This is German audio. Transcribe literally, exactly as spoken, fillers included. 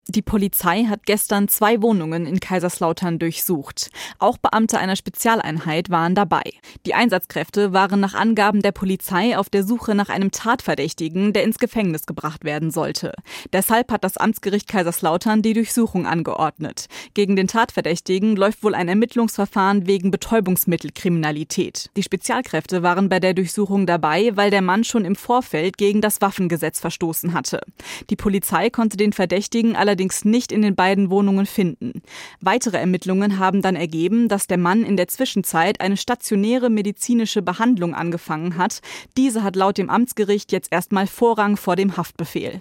Die Polizei hat gestern zwei Wohnungen in Kaiserslautern durchsucht. Auch Beamte einer Spezialeinheit waren dabei. Die Einsatzkräfte waren nach Angaben der Polizei auf der Suche nach einem Tatverdächtigen, der ins Gefängnis gebracht werden sollte. Deshalb hat das Amtsgericht Kaiserslautern die Durchsuchung angeordnet. Gegen den Tatverdächtigen läuft wohl ein Ermittlungsverfahren wegen Betäubungsmittelkriminalität. Die Spezialkräfte waren bei der Durchsuchung dabei, weil der Mann schon im Vorfeld gegen das Waffengesetz verstoßen hatte. Die Polizei konnte den Verdächtigen allerdings allerdings nicht in den beiden Wohnungen finden. Weitere Ermittlungen haben dann ergeben, dass der Mann in der Zwischenzeit eine stationäre medizinische Behandlung angefangen hat. Diese hat laut dem Amtsgericht jetzt erstmal Vorrang vor dem Haftbefehl.